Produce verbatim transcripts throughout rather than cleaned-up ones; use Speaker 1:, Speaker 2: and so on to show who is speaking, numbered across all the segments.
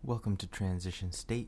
Speaker 1: Welcome to Transition State.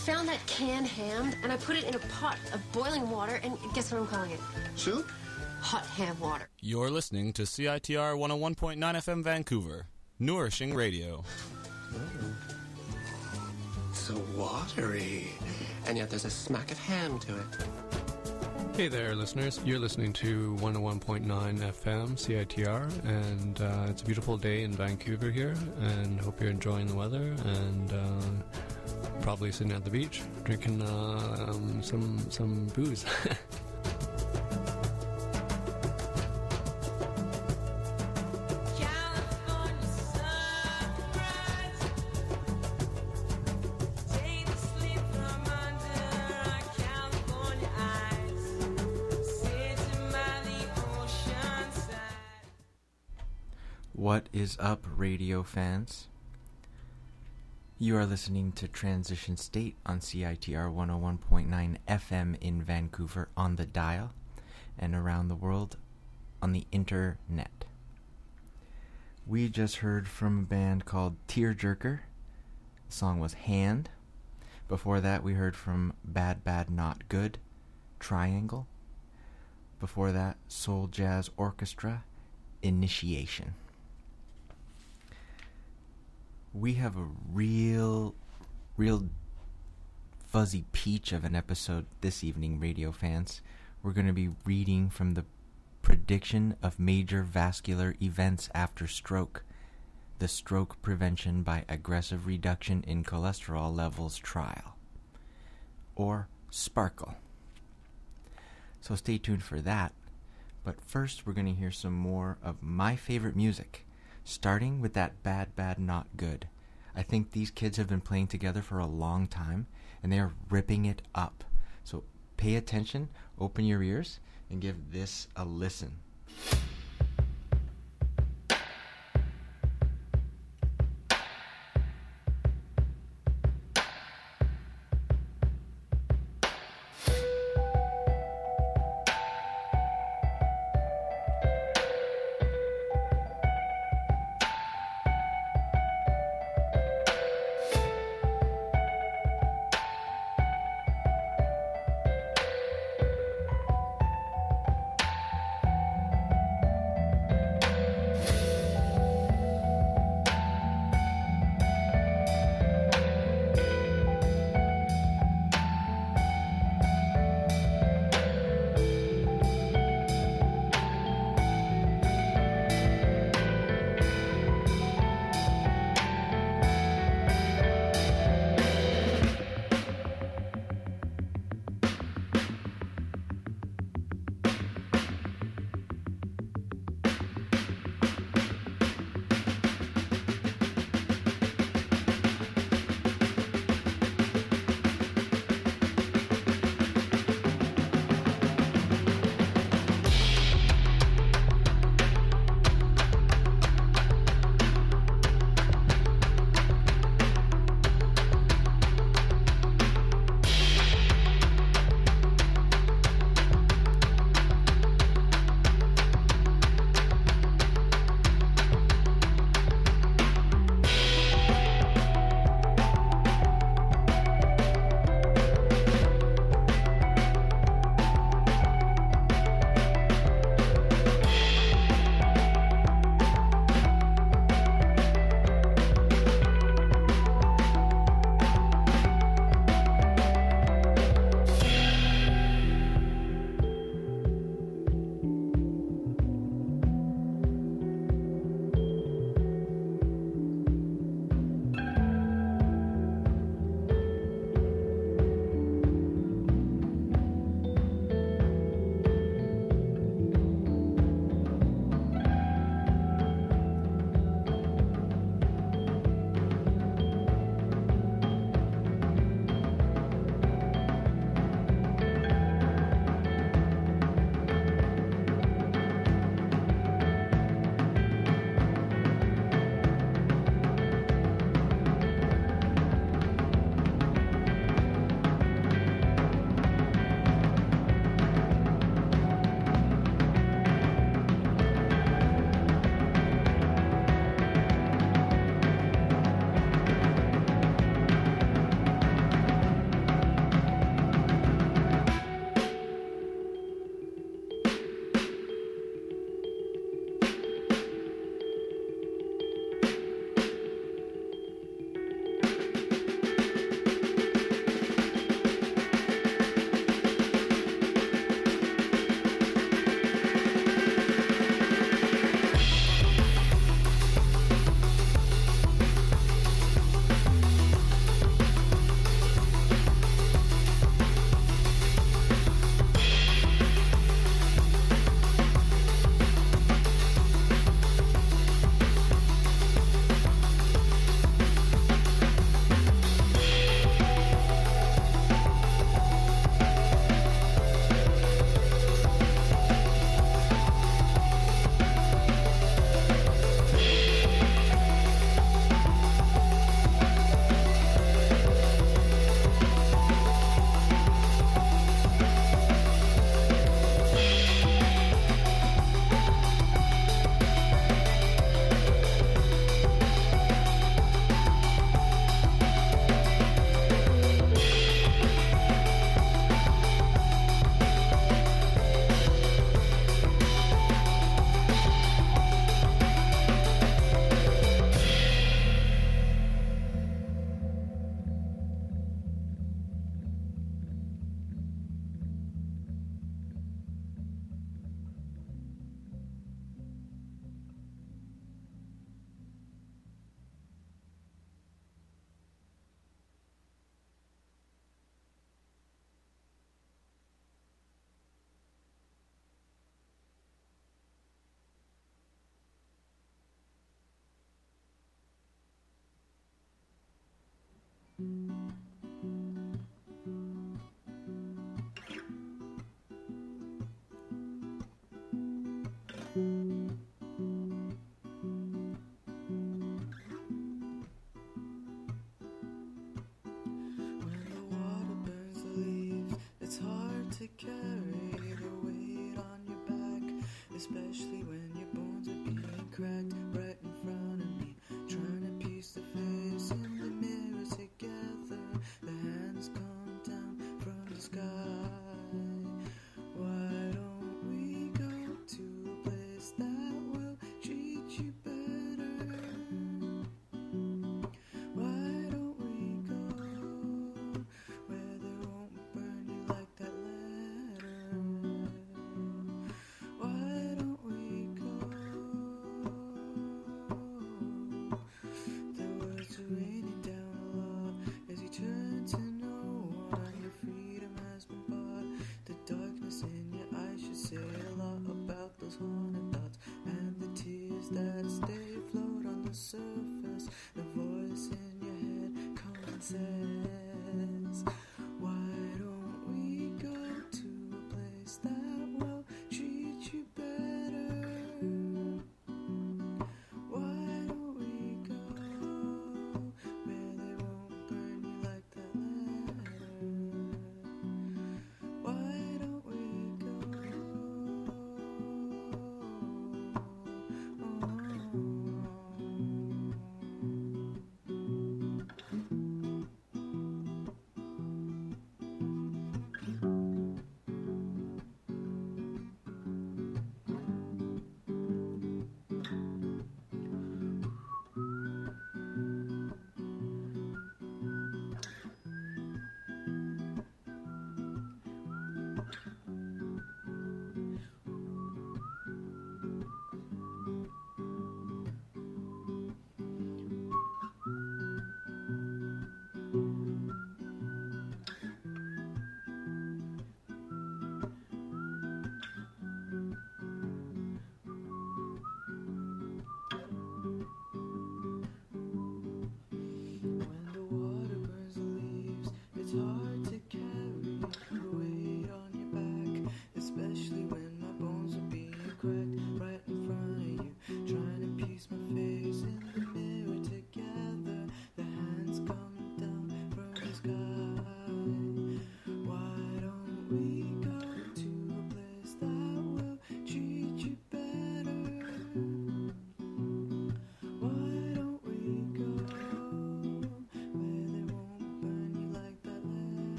Speaker 2: found that canned ham, and I put it in a pot of boiling water, and guess what I'm calling it?
Speaker 3: Soup?
Speaker 2: Hot ham water.
Speaker 4: You're listening to C I T R one oh one point nine F M Vancouver, nourishing radio.
Speaker 3: Mm. So watery, and yet there's a smack of ham to it.
Speaker 5: Hey there, listeners. You're listening to one oh one point nine F M C I T R, and uh, it's a beautiful day in Vancouver here, and hope you're enjoying the weather, and uh, probably sitting at the beach drinking uh, um, some some booze.
Speaker 1: What is up, radio fans? You are listening to Transition State on C I T R one oh one point nine F M in Vancouver on the dial and around the world on the internet. We just heard from a band called Tearjerker. The song was Hand. Before that, we heard from Bad Bad Not Good, Triangle. Before that, Soul Jazz Orchestra, Initiation. We have a real, real fuzzy peach of an episode this evening, radio fans. We're going to be reading from the Prediction of Major Vascular Events After Stroke, the Stroke Prevention by Aggressive Reduction in Cholesterol Levels Trial, or SPARKLE. So stay tuned for that. But first, we're going to hear some more of my favorite music, starting with that Bad Bad Not Good. I think these kids have been playing together for a long time, and they are ripping it up. So pay attention, open your ears, and give this a listen.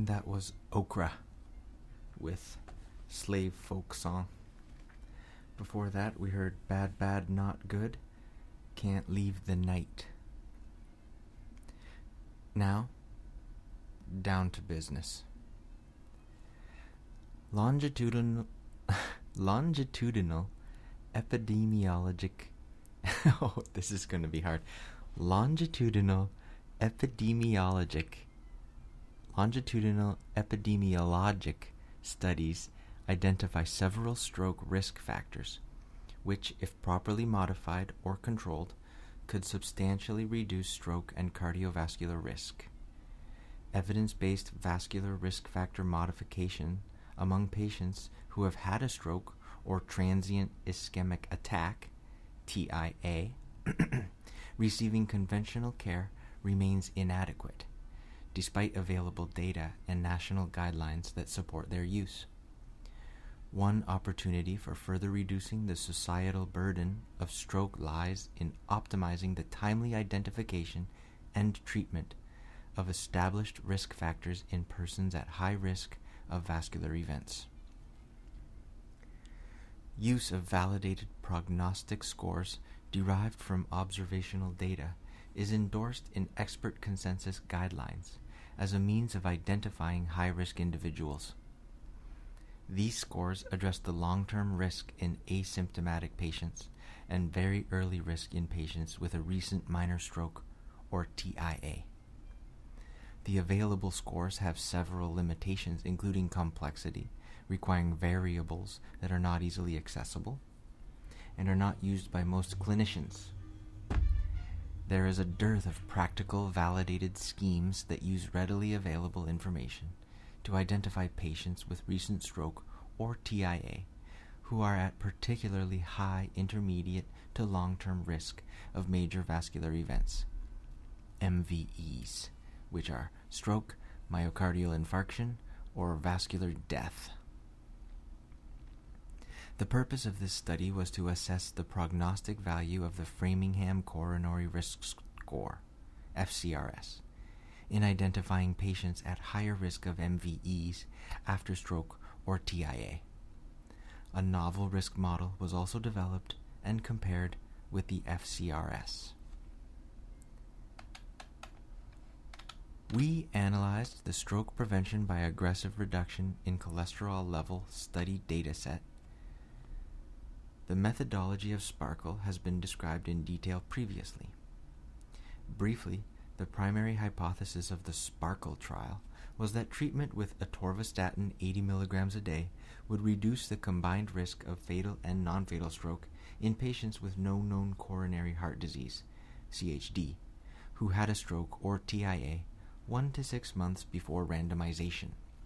Speaker 1: And that was Okra with Slave Folk Song. Before that, we heard Bad Bad Not Good, Can't Leave the Night. Now, down to business. Longitudinal, longitudinal epidemiologic... oh, this is going to be hard. Longitudinal epidemiologic... Longitudinal epidemiologic studies identify several stroke risk factors, which, if properly modified or controlled, could substantially reduce stroke and cardiovascular risk. Evidence-based vascular risk factor modification among patients who have had a stroke or transient ischemic attack, T I A, receiving conventional care remains inadequate, despite available data and national guidelines that support their use. One opportunity for further reducing the societal burden of stroke lies in optimizing the timely identification and treatment of established risk factors in persons at high risk of vascular events. Use of validated prognostic scores derived from observational data is endorsed in expert consensus guidelines as a means of identifying high-risk individuals. These scores address the long-term risk in asymptomatic patients and very early risk in patients with a recent minor stroke, or T I A. The available scores have several limitations, including complexity, requiring variables that are not easily accessible, and are not used by most clinicians. There is a dearth of practical, validated schemes that use readily available information to identify patients with recent stroke or T I A who are at particularly high intermediate to long-term risk of major vascular events, M V Es, which are stroke, myocardial infarction, or vascular death. The purpose of this study was to assess the prognostic value of the Framingham Coronary Risk Score, F C R S, in identifying patients at higher risk of M V Es after stroke or T I A. A novel risk model was also developed and compared with the F C R S. We analyzed the stroke prevention by aggressive reduction in cholesterol level study dataset. The methodology of SPARKLE has been described in detail previously. Briefly, the primary hypothesis of the SPARKLE trial was that treatment with atorvastatin eighty milligrams a day would reduce the combined risk of fatal and non-fatal stroke in patients with no known coronary heart disease, C H D, who had a stroke or T I A one to six months before randomization.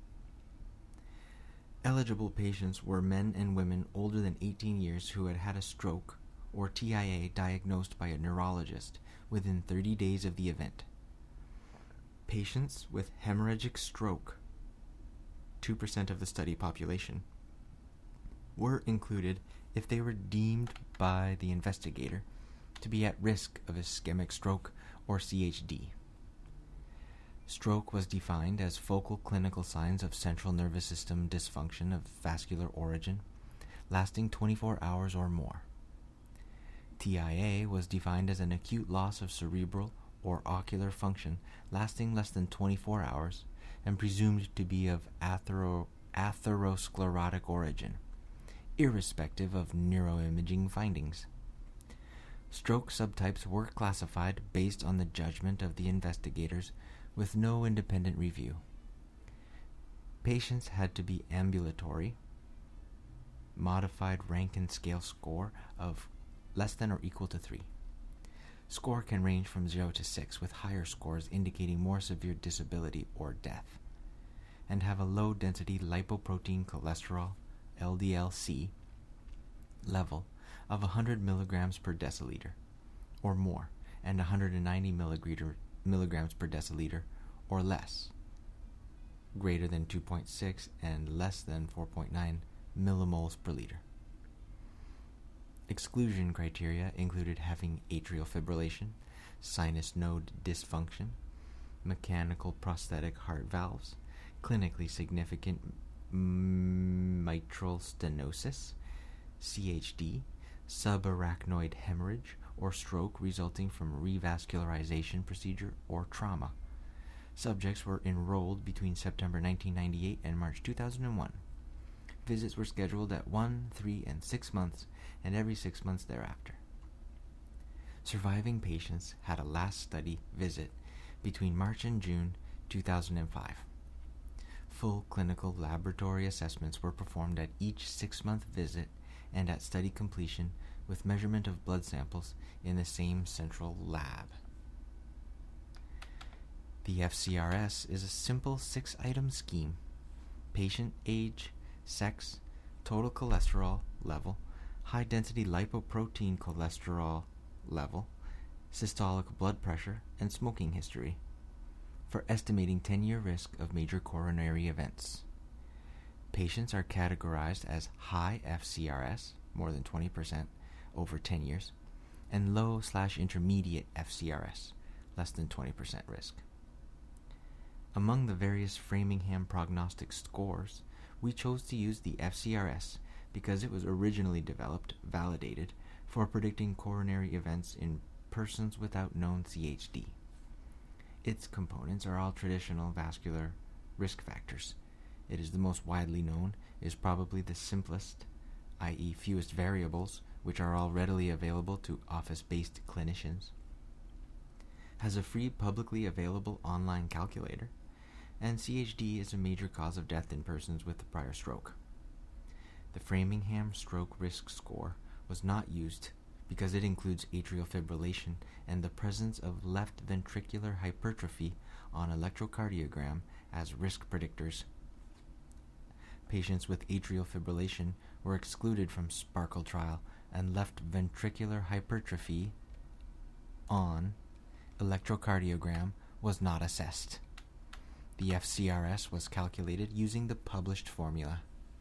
Speaker 1: Eligible patients were men and women older than eighteen years who had had a stroke or T I A diagnosed by a neurologist within thirty days of the event. Patients with hemorrhagic stroke, two percent of the study population, were included if they were deemed by the investigator to be at risk of ischemic stroke or C H D. Stroke was defined as focal clinical signs of central nervous system dysfunction of vascular origin, lasting twenty-four hours or more. T I A was defined as an acute loss of cerebral or ocular function lasting less than twenty-four hours and presumed to be of athero- atherosclerotic origin, irrespective of neuroimaging findings. Stroke subtypes were classified based on the judgment of the investigators with no independent review. Patients had to be ambulatory, modified Rankin scale score of less than or equal to three. Score can range from zero to six, with higher scores indicating more severe disability or death, and have a low-density lipoprotein cholesterol, L D L C, level of one hundred milligrams per deciliter or more, and one hundred ninety milligrams per deciliter or less, greater than two point six and less than four point nine millimoles per liter. Exclusion criteria included having atrial fibrillation, sinus node dysfunction, mechanical prosthetic heart valves, clinically significant mitral stenosis, C H D, subarachnoid hemorrhage, or stroke resulting from revascularization procedure or trauma. Subjects were enrolled between September nineteen ninety-eight and March two thousand one. Visits were scheduled at one, three, and six months, and every six months thereafter. Surviving patients had a last study visit between March and June two thousand five. Full clinical laboratory assessments were performed at each six-month visit and at study completion with measurement of blood samples in the same central lab. The F C R S is a simple six-item scheme: patient age, sex, total cholesterol level, high-density lipoprotein cholesterol level, systolic blood pressure, and smoking history, for estimating ten-year risk of major coronary events. Patients are categorized as high F C R S, more than twenty percent over ten years, and low slash intermediate F C R S, less than twenty percent risk. Among the various Framingham prognostic scores, we chose to use the F C R S because it was originally developed, validated, for predicting coronary events in persons without known C H D. Its components are all traditional vascular risk factors. It is the most widely known, is probably the simplest, that is fewest variables, which are all readily available to office-based clinicians, has a free publicly available online calculator, and C H D is a major cause of death in persons with a prior stroke. The Framingham Stroke Risk Score was not used because it includes atrial fibrillation and the presence of left ventricular hypertrophy on electrocardiogram as risk predictors. Patients with atrial fibrillation were excluded from SPARKLE trial, and left ventricular hypertrophy on electrocardiogram was not assessed. The F C R S was calculated using the published formula.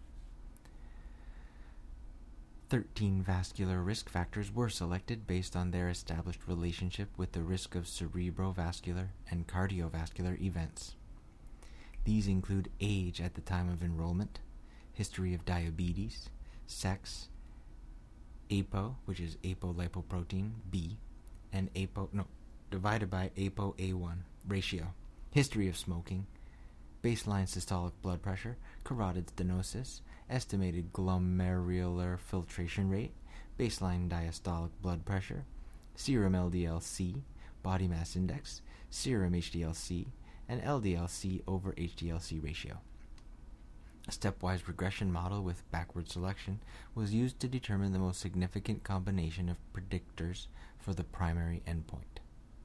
Speaker 1: Thirteen vascular risk factors were selected based on their established relationship with the risk of cerebrovascular and cardiovascular events. These include age at the time of enrollment, history of diabetes, sex, A P O, which is apolipoprotein B, and A P O, no, divided by A P O A one ratio, history of smoking, baseline systolic blood pressure, carotid stenosis, estimated glomerular filtration rate, baseline diastolic blood pressure, serum L D L C, body mass index, serum H D L C, and L D L C over H D L C ratio. A stepwise regression model with backward selection was used to determine the most significant combination of predictors for the primary endpoint.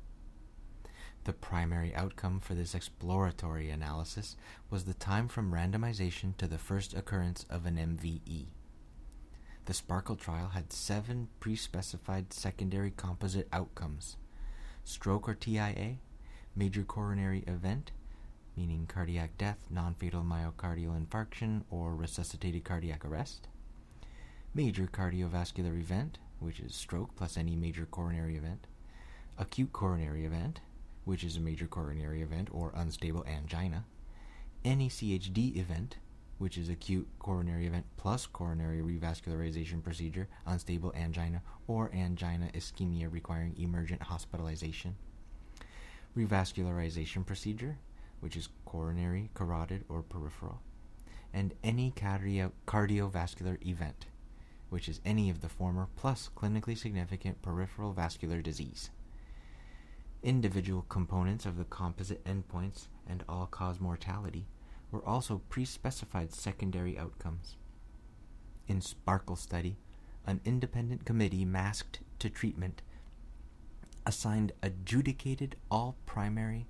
Speaker 1: The primary outcome for this exploratory analysis was the time from randomization to the first occurrence of an M V E. The SPARKLE trial had seven pre-specified secondary composite outcomes: stroke or T I A, major coronary event, meaning cardiac death, non-fatal myocardial infarction, or resuscitated cardiac arrest, major cardiovascular event, which is stroke plus any major coronary event, acute coronary event, which is a major coronary event or unstable angina, any C H D event, which is acute coronary event plus coronary revascularization procedure, unstable angina, or angina ischemia requiring emergent hospitalization, revascularization procedure, which is coronary, carotid, or peripheral, and any cardio- cardiovascular event, which is any of the former plus clinically significant peripheral vascular disease. Individual components of the composite endpoints and all-cause mortality were also pre-specified secondary outcomes. In SPARKLE study, an independent committee masked to treatment assigned adjudicated all primary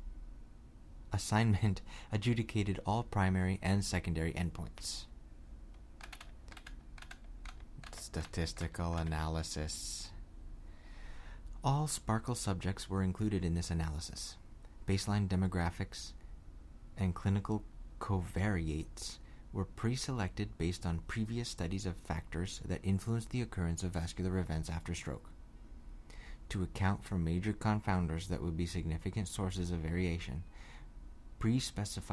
Speaker 1: assignment adjudicated all primary and secondary endpoints. Statistical analysis. All SPARKLE subjects were included in this analysis. Baseline demographics and clinical covariates were pre-selected based on previous studies of factors that influenced the occurrence of vascular events after stroke. To account for major confounders that would be significant sources of variation, pre-specified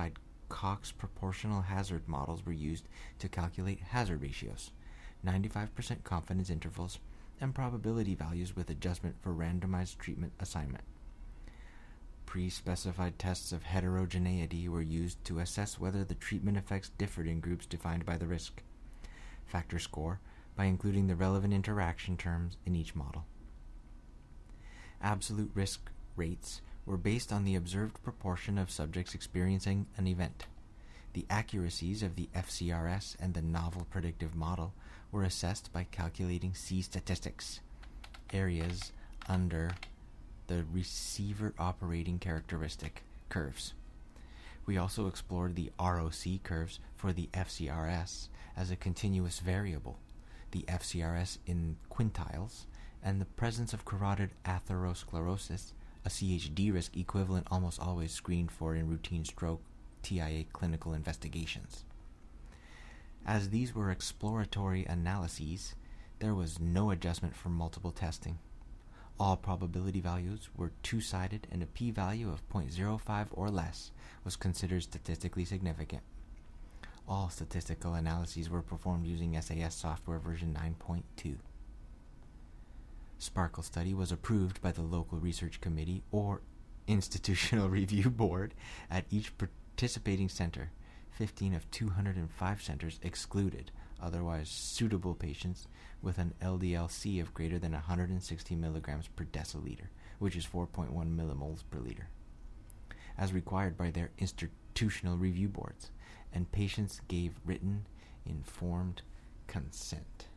Speaker 1: Cox proportional hazard models were used to calculate hazard ratios, ninety-five percent confidence intervals, and probability values with adjustment for randomized treatment assignment. Pre-specified tests of heterogeneity were used to assess whether the treatment effects differed in groups defined by the risk factor score by including the relevant interaction terms in each model. Absolute risk rates were based on the observed proportion of subjects experiencing an event. The accuracies of the F C R S and the novel predictive model were assessed by calculating C statistics, areas under the receiver operating characteristic curves. We also explored the R O C curves for the F C R S as a continuous variable, the F C R S in quintiles, and the presence of carotid atherosclerosis, a C H D risk equivalent almost always screened for in routine stroke T I A clinical investigations. As these were exploratory analyses, there was no adjustment for multiple testing. All probability values were two-sided, and a p-value of zero point zero five or less was considered statistically significant. All statistical analyses were performed using S A S software version nine point two. Sparkle study was approved by the local research committee or institutional review board at each participating center. fifteen of two hundred five centers excluded otherwise suitable patients with an L D L C of greater than one hundred sixty milligrams per deciliter, which is four point one millimoles per liter, as required by their institutional review boards, and patients gave written, informed consent.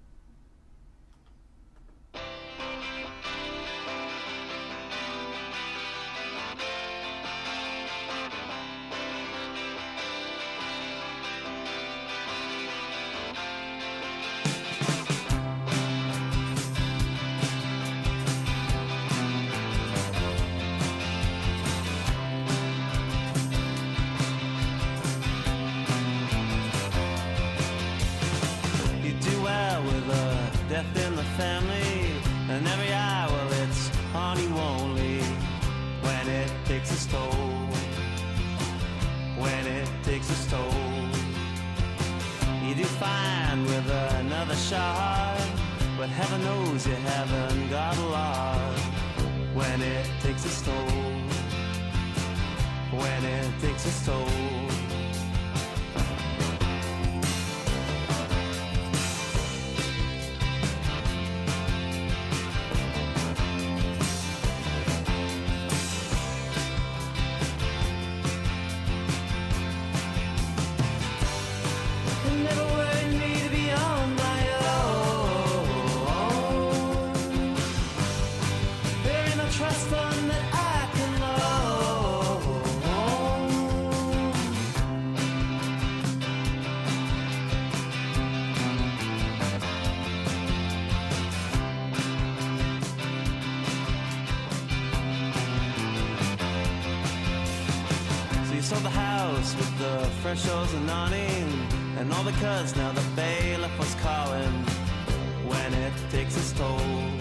Speaker 6: Sold the house with the thresholds and awning, and all because now the bailiff was calling. When it takes its toll,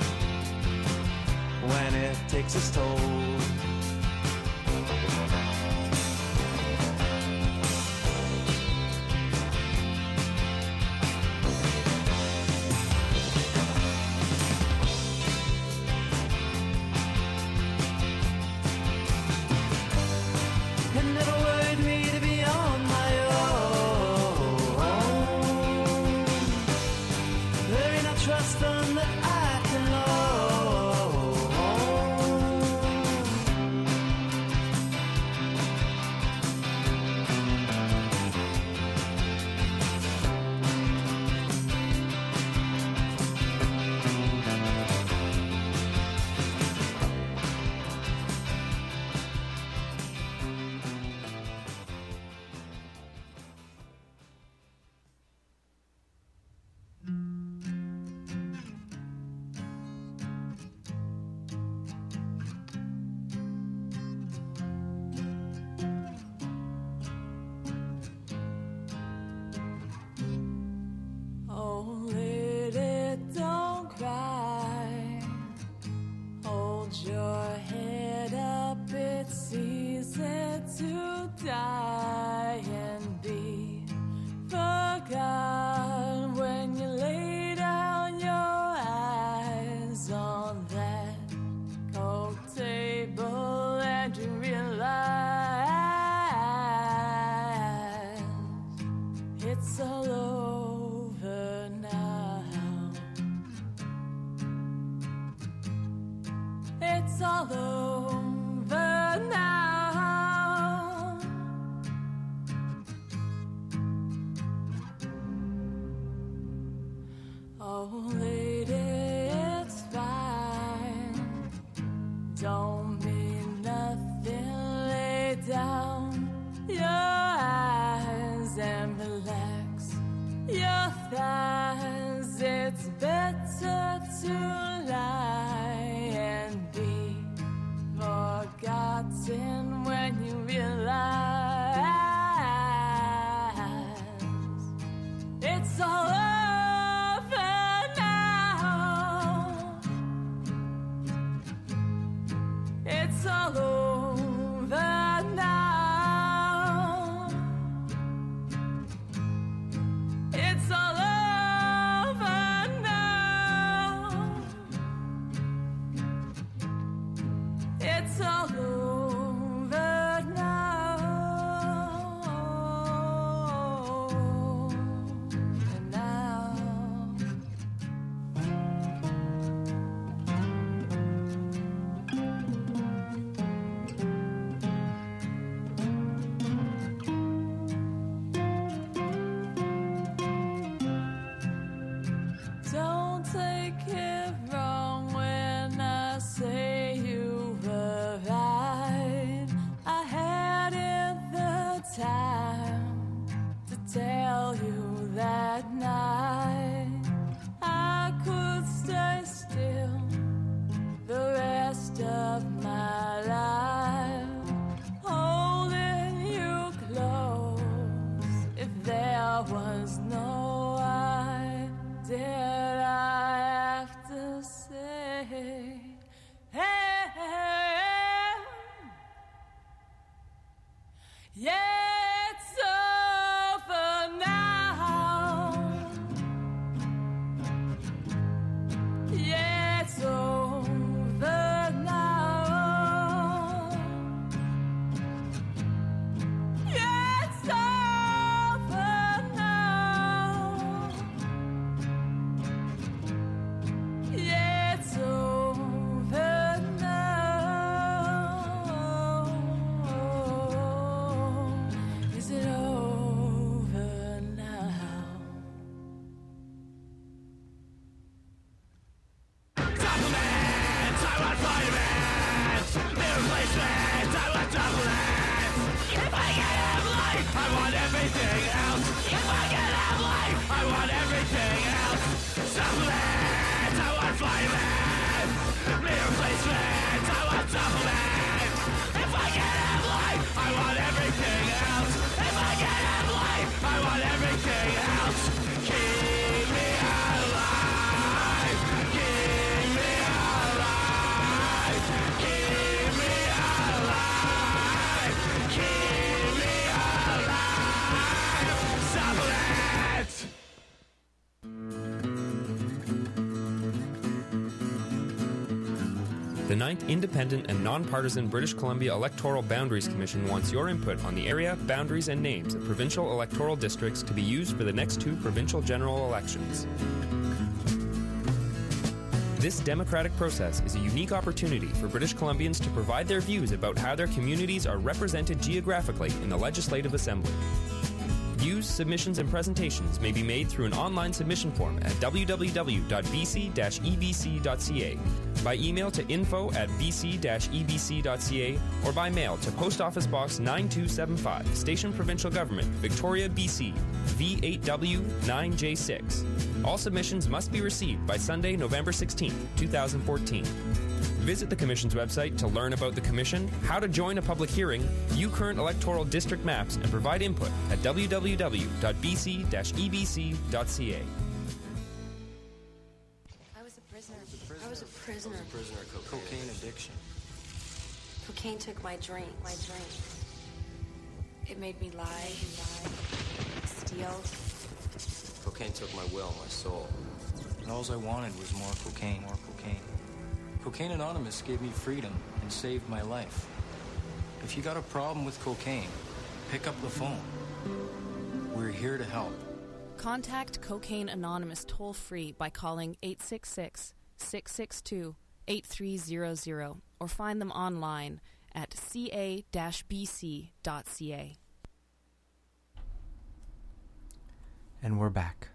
Speaker 6: when it takes its toll.
Speaker 7: It's all over now. It's all over now. Oh, lady, it's fine. Don't mean nothing. Lay down your eyes and relax your thighs. It's better to lie and be forgotten when you realize it's all over now. It's all over now. It's all over now. It's all over now. And now don't take it wrong when I say you were right. I hadn't the time to tell you that night. I could stay still the rest of my life, holding you close. If there was no I, did I have to say, hey, yeah, it's over now. Yeah, it's over now. Yeah, it's over now. Yeah, it's over now. Is it over now?
Speaker 6: Supplements, I want vitamins. New replacements, I want supplements. If I can have life, I want everything else. If I can have life, I want everything else. Supplements, I want vitamins. New replacements, I want supplements. If I can have life, I want everything else. If I can have life, I want everything else. Keep me alive. Keep me alive. Keep me alive. Keep me alive. Supplements.
Speaker 8: The ninth Independent and Nonpartisan British Columbia Electoral Boundaries Commission wants your input on the area, boundaries, and names of provincial electoral districts to be used for the next two provincial general elections. This democratic process is a unique opportunity for British Columbians to provide their views about how their communities are represented geographically in the Legislative Assembly. Views, submissions, and presentations may be made through an online submission form at w w w dot b c dash e b c dot c a, by email to info at b c dash e b c dot c a, or by mail to Post Office Box nine two seven five, Station Provincial Government, Victoria, B C, V eight W nine J six. All submissions must be received by Sunday, November sixteenth, two thousand fourteen. Visit the Commission's website to learn about the Commission, how to join a public hearing, view current electoral district maps, and provide input at w w w dot b c dash e b c dot c a.
Speaker 2: I was a prisoner. I was a prisoner.
Speaker 3: Prisoner of cocaine addiction.
Speaker 2: Cocaine took my dreams. My dreams. It made me lie, steal.
Speaker 3: Cocaine took my will, my soul. And all I wanted was more cocaine, more cocaine. Cocaine Anonymous gave me freedom and saved my life. If you got a problem with cocaine, pick up the phone. We're We're here to help.
Speaker 9: Contact Cocaine Anonymous toll-free by calling eight six six, six six two, eight three zero zero or find them online at c a dash b c dot c a.
Speaker 1: And we're back.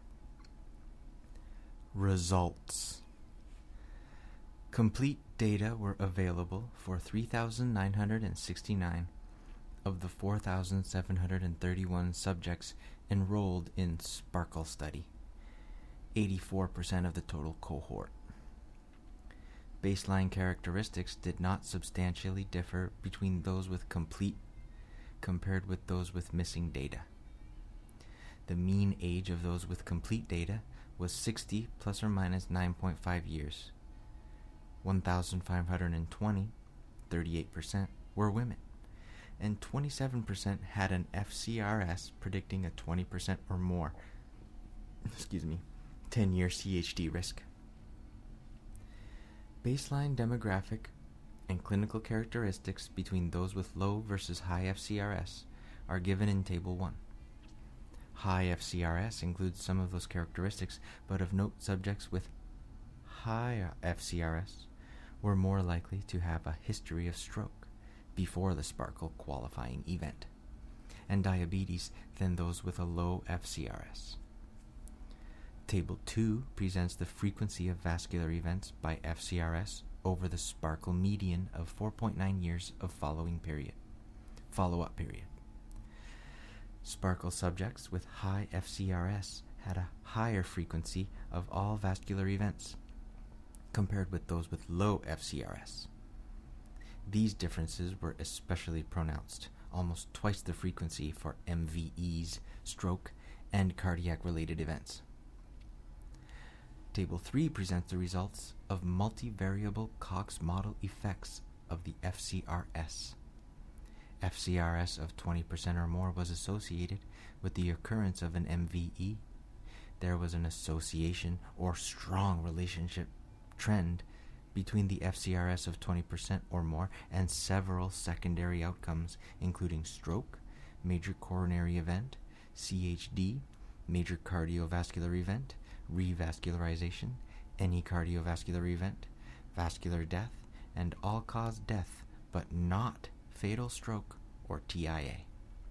Speaker 1: Results. Complete data were available for three thousand nine hundred sixty-nine of the four thousand seven hundred thirty-one subjects enrolled in Sparkle study, eighty-four percent of the total cohort. Baseline characteristics did not substantially differ between those with complete compared with those with missing data. The mean age of those with complete data was sixty plus or minus nine point five years. one thousand five hundred twenty, thirty-eight percent, were women, and twenty-seven percent had an F C R S predicting a twenty percent or more, excuse me, ten-year C H D risk. Baseline demographic and clinical characteristics between those with low versus high F C R S are given in Table one. High F C R S includes some of those characteristics, but of note, subjects with high F C R S were more likely to have a history of stroke before the Sparkle qualifying event, and diabetes than those with a low F C R S. Table two presents the frequency of vascular events by F C R S over the Sparkle median of four point nine years of following period, follow-up period. Sparkle subjects with high F C R S had a higher frequency of all vascular events compared with those with low F C R S. These differences were especially pronounced, almost twice the frequency for M V Es, stroke, and cardiac-related events. Table three presents the results of multivariable Cox model effects of the F C R S. F C R S of twenty percent or more was associated with the occurrence of an M V E. There was an association or strong relationship trend between the F C R S of twenty percent or more and several secondary outcomes, including stroke, major coronary event, C H D, major cardiovascular event, revascularization, any cardiovascular event, vascular death, and all-cause death, but not fatal stroke or T I A.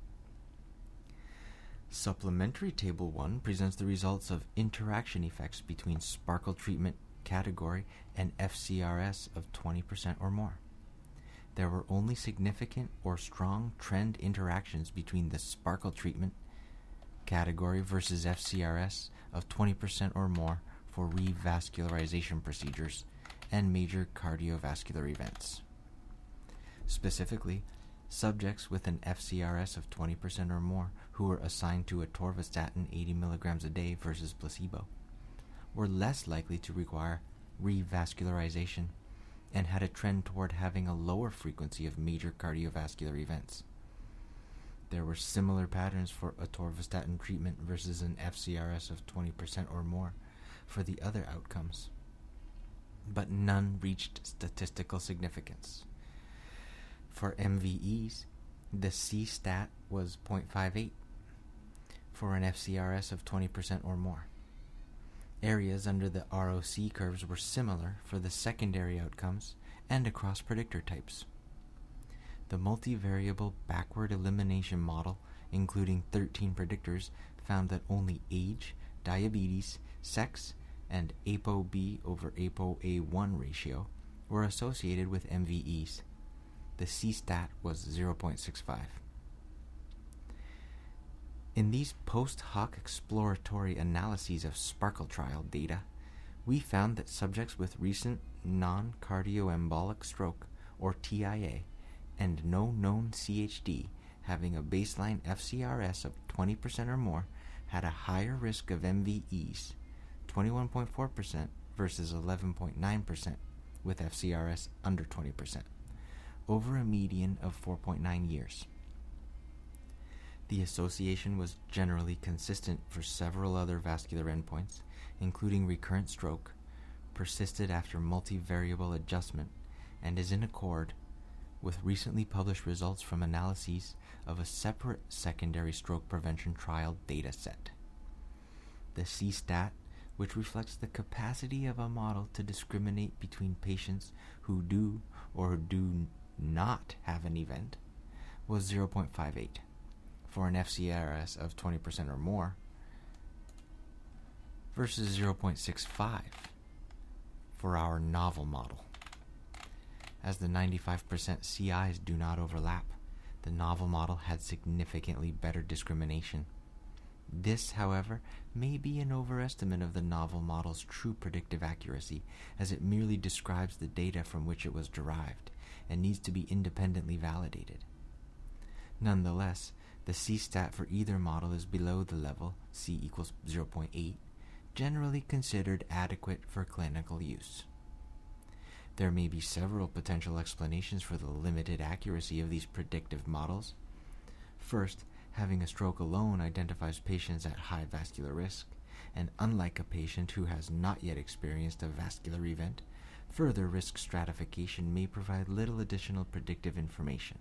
Speaker 1: Supplementary Table one presents the results of interaction effects between Sparkle treatment category and F C R S of twenty percent or more. There were only significant or strong trend interactions between the Sparkle treatment category versus F C R S of twenty percent or more for revascularization procedures and major cardiovascular events. Specifically, subjects with an F C R S of twenty percent or more who were assigned to atorvastatin eighty milligrams a day versus placebo were less likely to require revascularization and had a trend toward having a lower frequency of major cardiovascular events. There were similar patterns for atorvastatin treatment versus an F C R S of twenty percent or more for the other outcomes, but none reached statistical significance. For M V Es, the C-stat was zero point five eight for an F C R S of twenty percent or more. Areas under the R O C curves were similar for the secondary outcomes and across predictor types. The multivariable backward elimination model, including thirteen predictors, found that only age, diabetes, sex, and ApoB over ApoA one ratio were associated with M V Es. The C-stat was zero point six five. In these post-hoc exploratory analyses of Sparkle trial data, we found that subjects with recent non-cardioembolic stroke, or T I A, and no known C H D having a baseline F C R S of twenty percent or more had a higher risk of M V Es, twenty-one point four percent versus eleven point nine percent with F C R S under twenty percent, over a median of four point nine years. The association was generally consistent for several other vascular endpoints, including recurrent stroke, persisted after multivariable adjustment, and is in accord with recently published results from analyses of a separate secondary stroke prevention trial data set. The C STAT, which reflects the capacity of a model to discriminate between patients who do or do not have an event, was zero point five eight for an F C R S of twenty percent or more versus zero point six five for our novel model. As the ninety-five percent C Is do not overlap, the novel model had significantly better discrimination. This, however, may be an overestimate of the novel model's true predictive accuracy, as it merely describes the data from which it was derived and needs to be independently validated. Nonetheless, the C STAT for either model is below the level, C equals zero point eight, generally considered adequate for clinical use. There may be several potential explanations for the limited accuracy of these predictive models. First, having a stroke alone identifies patients at high vascular risk, and unlike a patient who has not yet experienced a vascular event, further risk stratification may provide little additional predictive information.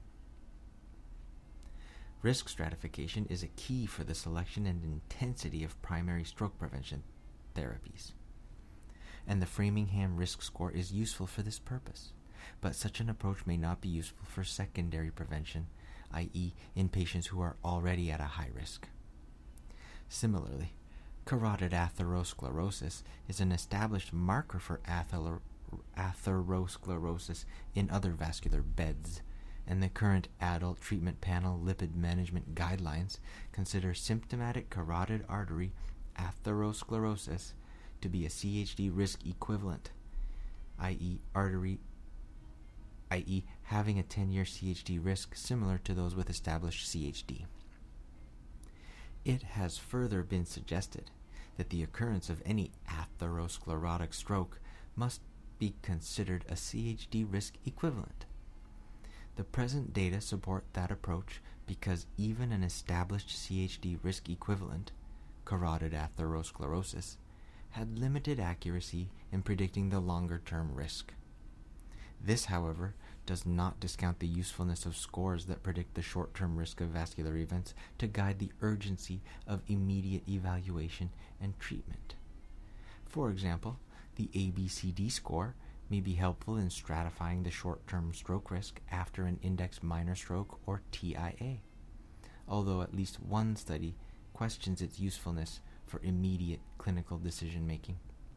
Speaker 1: Risk stratification is a key for the selection and intensity of primary stroke prevention therapies, and the Framingham risk score is useful for this purpose, but such an approach may not be useful for secondary prevention, that is in patients who are already at a high risk. Similarly, carotid atherosclerosis is an established marker for ather- atherosclerosis in other vascular beds, and the current adult treatment panel lipid management guidelines consider symptomatic carotid artery atherosclerosis to be a C H D risk equivalent, that is artery that is having a ten-year C H D risk similar to those with established C H D. It has further been suggested that the occurrence of any atherosclerotic stroke must be considered a C H D risk equivalent. The present data support that approach because even an established C H D risk equivalent, carotid atherosclerosis, had limited accuracy in predicting the longer-term risk. This, however, does not discount the usefulness of scores that predict the short-term risk of vascular events to guide the urgency of immediate evaluation and treatment. For example, the A B C D score may be helpful in stratifying the short-term stroke risk after an index minor stroke or T I A, although at least one study questions its usefulness for immediate clinical decision-making.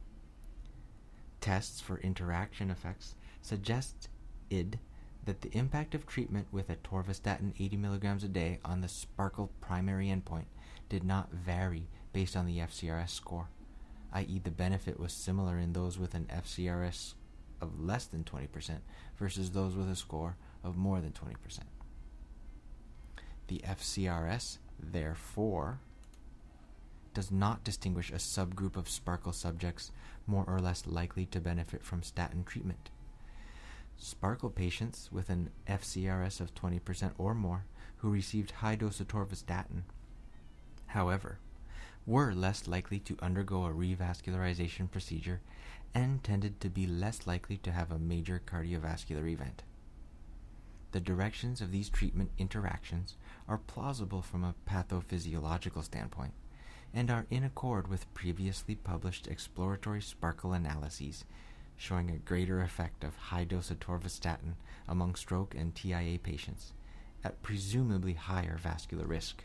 Speaker 1: Tests for interaction effects suggest id that the impact of treatment with atorvastatin eighty milligrams a day on the SPARKLE primary endpoint did not vary based on the F C R S score, that is the benefit was similar in those with an F C R S of less than twenty percent versus those with a score of more than twenty percent. The F C R S, therefore, does not distinguish a subgroup of SPARKLE subjects more or less likely to benefit from statin treatment. SPARKLE patients with an F C R S of twenty percent or more who received high-dose atorvastatin, however, were less likely to undergo a revascularization procedure and tended to be less likely to have a major cardiovascular event. The directions of these treatment interactions are plausible from a pathophysiological standpoint and are in accord with previously published exploratory SPARKLE analyses showing a greater effect of high-dose atorvastatin among stroke and T I A patients at presumably higher vascular risk.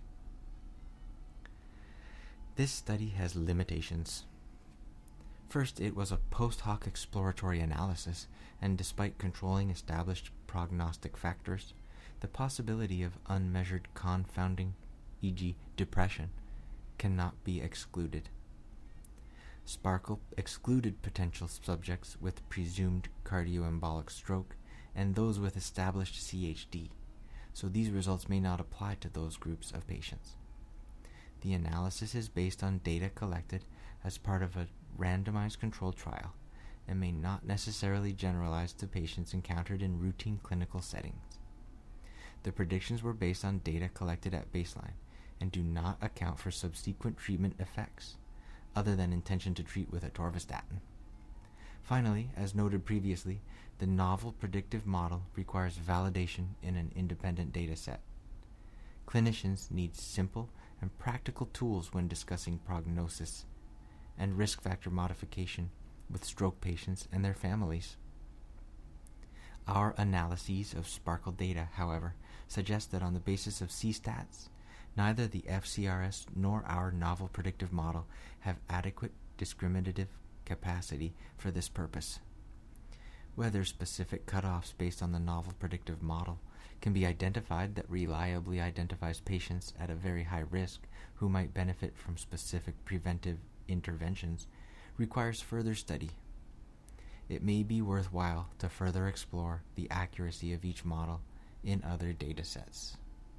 Speaker 1: This study has limitations. First, it was a post hoc exploratory analysis, and despite controlling established prognostic factors, the possibility of unmeasured confounding, for example depression, cannot be excluded. SPARKLE excluded potential subjects with presumed cardioembolic stroke and those with established C H D, so these results may not apply to those groups of patients. The analysis is based on data collected as part of a randomized controlled trial and may not necessarily generalize to patients encountered in routine clinical settings. The predictions were based on data collected at baseline and do not account for subsequent treatment effects, other than intention to treat with atorvastatin. Finally, as noted previously, the novel predictive model requires validation in an independent data set. Clinicians need simple and practical tools when discussing prognosis and risk factor modification with stroke patients and their families. Our analyses of Sparkle data, however, suggest that on the basis of C STATs, neither the F C R S nor our novel predictive model have adequate discriminative capacity for this purpose. Whether specific cutoffs based on the novel predictive model can be identified that reliably identifies patients at a very high risk who might benefit from specific preventive interventions requires further study. It may be worthwhile to further explore the accuracy of each model in other data sets.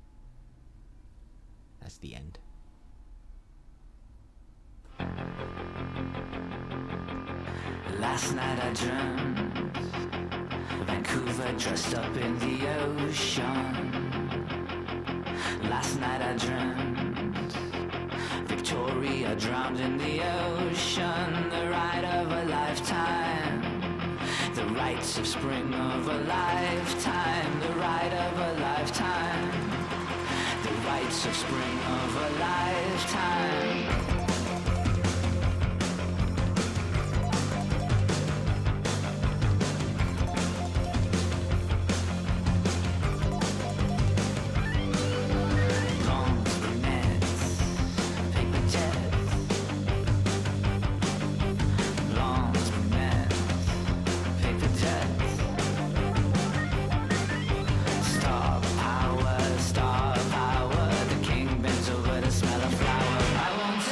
Speaker 1: That's the end.
Speaker 6: Last night I dreamt Vancouver dressed up in the ocean. Last night I dreamt Victoria drowned in the ocean. The ride of a lifetime, the rites of spring of a lifetime, the ride of a lifetime, the rites of spring of a lifetime. Star power, the king bends over to smell a flower. I won't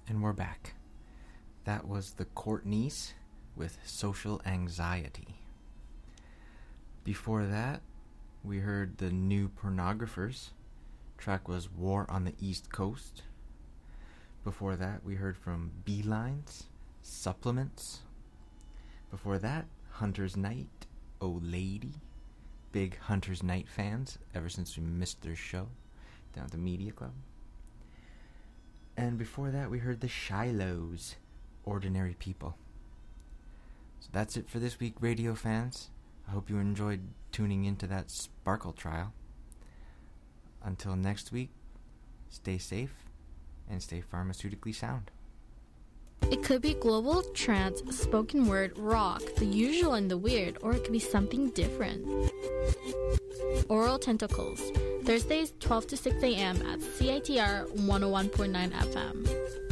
Speaker 1: And we're back. That was the Courtneys with Social Anxiety. Before that, we heard the New Pornographers. Track was War on the East Coast. Before that, we heard from Beelines, Supplements. Before that, Hunter's Night, Oh Lady. Big Hunter's Night fans ever since we missed their show down at the Media Club. And before that, we heard the Shilohs, Ordinary People. So that's it for this week, radio fans. I hope you enjoyed tuning into that Sparkle trial. Until next week, stay safe and stay pharmaceutically sound.
Speaker 10: It could be global, trance, spoken word, rock, the usual and the weird, or it could be something different. Oral Tentacles, Thursdays twelve to six a.m. at C I T R one oh one point nine F M.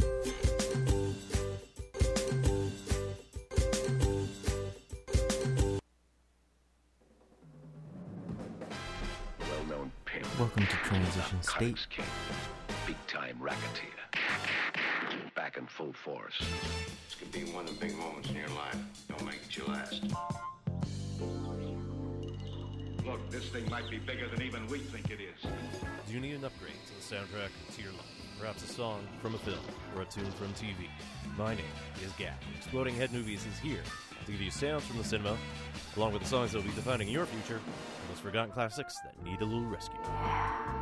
Speaker 11: Well-known pimp.
Speaker 1: Welcome to Transition State.
Speaker 11: King, big-time racketeer. Back in full force.
Speaker 12: This could be one of the big moments in your life. Don't make it your last.
Speaker 13: Look, this thing might be bigger than even we think it is.
Speaker 14: Do you need an upgrade to the soundtrack to your life? Perhaps a song from a film or a tune from T V? My name is Gap. Exploding Head Movies is here to give you sounds from the cinema, along with the songs that will be defining your future, and those forgotten classics that need a little rescue.